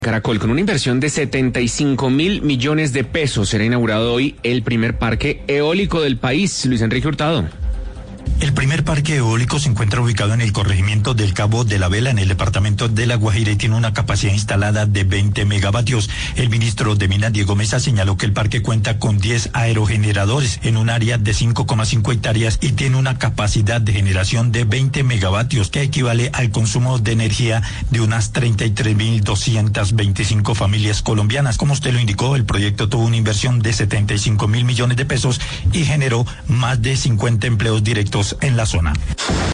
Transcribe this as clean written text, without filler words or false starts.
Caracol, con una inversión de 75.000 millones de pesos, será inaugurado hoy el primer parque eólico del país. Luis Enrique Hurtado. El primer parque eólico se encuentra ubicado en el corregimiento del Cabo de la Vela, en el departamento de La Guajira, y tiene una capacidad instalada de 20 megavatios. El ministro de Minas, Diego Mesa, señaló que el parque cuenta con 10 aerogeneradores en un área de 5,5 hectáreas y tiene una capacidad de generación de 20 megavatios, que equivale al consumo de energía de unas 33.225 familias colombianas. Como usted lo indicó, el proyecto tuvo una inversión de 75.000 millones de pesos y generó más de 50 empleos directos en la zona.